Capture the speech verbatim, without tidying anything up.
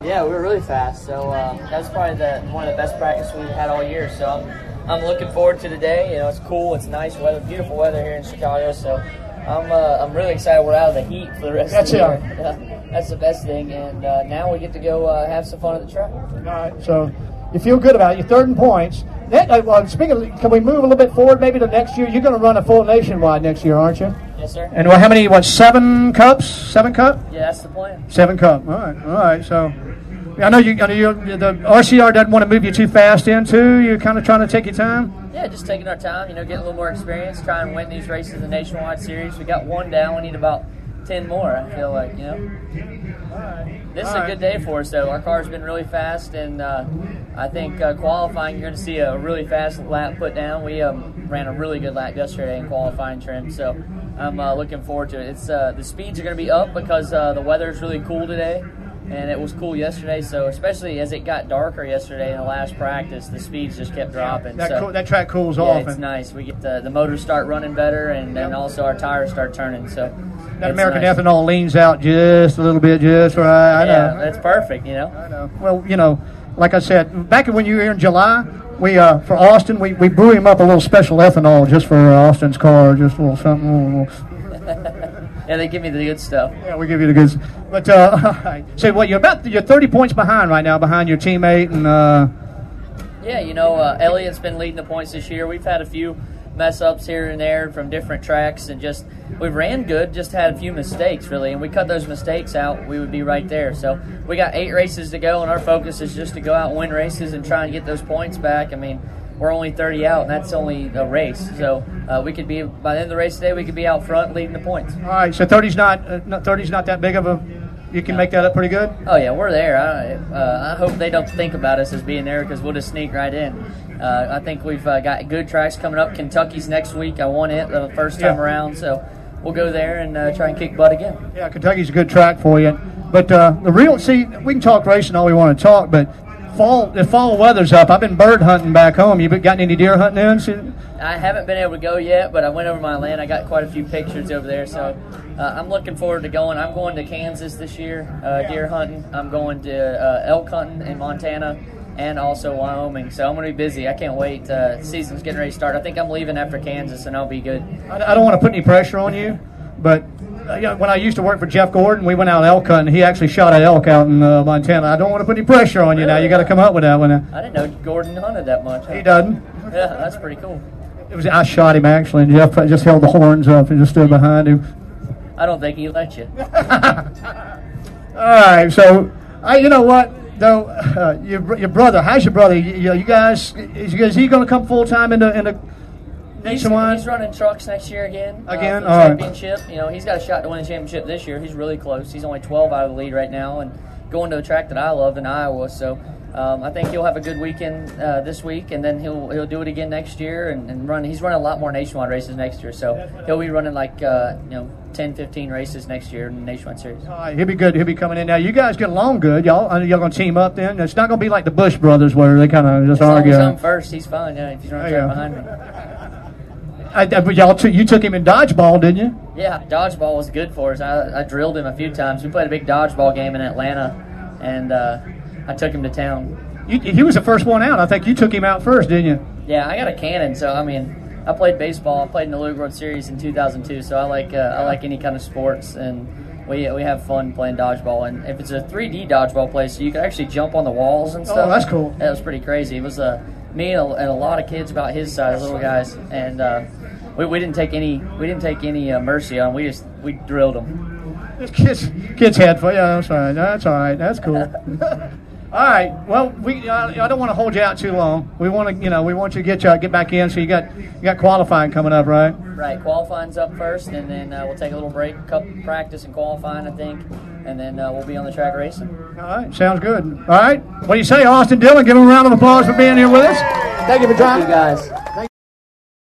Yeah, we were really fast. So uh, that's probably the one of the best practices we've had all year. So I'm, I'm looking forward to today. You know, it's cool. It's nice weather, beautiful weather here in Chicago. So I'm uh, I'm really excited. We're out of the heat for the rest That's of the it. year. Yeah, that's the best thing. And uh, now we get to go uh, have some fun at the track. All right. So you feel good about it. You're third in points. That, uh, well, speaking of, can we move a little bit forward maybe to next year? You're going to run a full nationwide next year, aren't you? Yes, sir. And well, how many, what, seven cups? Seven cup? Yeah, that's the plan. Seven cup. All right. All right. So I know you, I know you the R C R doesn't want to move you too fast into. You're kind of trying to take your time? Yeah, just taking our time, you know, getting a little more experience, trying to win these races in the Nationwide Series. We got one down. We need about ten more, I feel like, you know. This is a good day for us, though. Our car's been really fast, and uh, I think uh, qualifying, you're going to see a really fast lap put down. We um, ran a really good lap yesterday in qualifying trim, so I'm uh, looking forward to it. It's uh, the speeds are going to be up because uh, the weather is really cool today, and it was cool yesterday. So especially as it got darker yesterday in the last practice, the speeds just kept dropping. That, so, cool, that track cools yeah, off. it's nice. We get the, the motors start running better, and then also our tires start turning. So that American nice. Ethanol leans out just a little bit, just right. I know. Yeah, that's perfect, you know. I know. Well, you know, like I said, back when you were here in July, we uh, for Austin, we, we brew him up a little special ethanol just for uh, Austin's car, just a little something. A little. Yeah, they give me the good stuff. Yeah, we give you the goods. But uh, so, what you're about? You're thirty points behind right now, behind your teammate, and uh, yeah, you know, uh, Elliot's been leading the points this year. We've had a few mess ups here and there from different tracks, and just we ran good, just had a few mistakes really, and we cut those mistakes out, we would be right there. So we got eight races to go, and our focus is just to go out and win races and try and get those points back. I mean, we're only thirty out, and that's only a race. So uh, we could be, by the end of the race today, we could be out front leading the points. All right, so thirty's not uh, thirty's not that big of a. You can make that up pretty good. Oh yeah, we're there. I, uh, I hope they don't think about us as being there because we'll just sneak right in. Uh, I think we've uh, got good tracks coming up. Kentucky's next week. I won it the first time yeah. around, so we'll go there and uh, try and kick butt again. Yeah, Kentucky's a good track for you. But uh, the real, see, we can talk racing all we want to talk, but fall, if fall weather's up, I've been bird hunting back home. You gotten any deer hunting in? See? I haven't been able to go yet, but I went over my land. I got quite a few pictures over there, so uh, I'm looking forward to going. I'm going to Kansas this year, uh, deer hunting. I'm going to uh, elk hunting in Montana and also Wyoming, so I'm going to be busy. I can't wait. Uh, the season's getting ready to start. I think I'm leaving after Kansas, and I'll be good. I, I don't want to put any pressure on you, but uh, you know, when I used to work for Jeff Gordon, we went out elk hunting. He actually shot an elk out in uh, Montana. I don't want to put any pressure on you really? now. You got to come up with that one. I didn't know Gordon hunted that much. Huh? He doesn't. Yeah, that's pretty cool. It was I shot him actually, and Jeff just held the horns up and just stood behind him. I don't think he let you. All right, so I, you know what though, uh, your your brother, how's your brother? You, you guys, is, is he going to come full time into into Nationwide? He's, he's running trucks next year again. Again, uh, for the all championship. Right. You know, he's got a shot to win the championship this year. He's really close. He's only twelve out of the lead right now, and going to a track that I love in Iowa. So. Um, I think he'll have a good weekend uh, this week, and then he'll he'll do it again next year and, and run. He's running a lot more nationwide races next year, so he'll be running like uh, you know ten, fifteen races next year in the Nationwide Series. All right, he'll be good. He'll be coming in now. You guys get along good, y'all. Y'all gonna team up then? It's not gonna be like the Bush brothers where they kind of just as argue. As long as I'm first, he's fine. Yeah, if he's running right behind me. I, I, but y'all, t- you took him in dodgeball, didn't you? Yeah, dodgeball was good for us. I, I drilled him a few times. We played a big dodgeball game in Atlanta, and uh, I took him to town. You, he was the first one out. I think you took him out first, didn't you? Yeah, I got a cannon, so I mean, I played baseball. I played in the League World Series in two thousand two, so I like uh, I like any kind of sports, and we we have fun playing dodgeball. And if it's a three D dodgeball place, so you can actually jump on the walls and stuff. Oh, that's cool. That was pretty crazy. It was uh, me and a, and a lot of kids about his size, little guys, and uh, we we didn't take any we didn't take any uh, mercy on them. We just we drilled them. Kids kids had fun. Yeah, that's all right. That's all right. That's cool. All right. Well, we I, I don't want to hold you out too long. We want to, you know, we want you to get you get back in. So you got you got qualifying coming up, right? Right. Qualifying's up first, and then uh, we'll take a little break, cup practice and qualifying, I think, and then uh, we'll be on the track racing. All right. Sounds good. All right. What do you say, Austin Dillon? Give him a round of applause for being here with us. Thank you for joining, guys.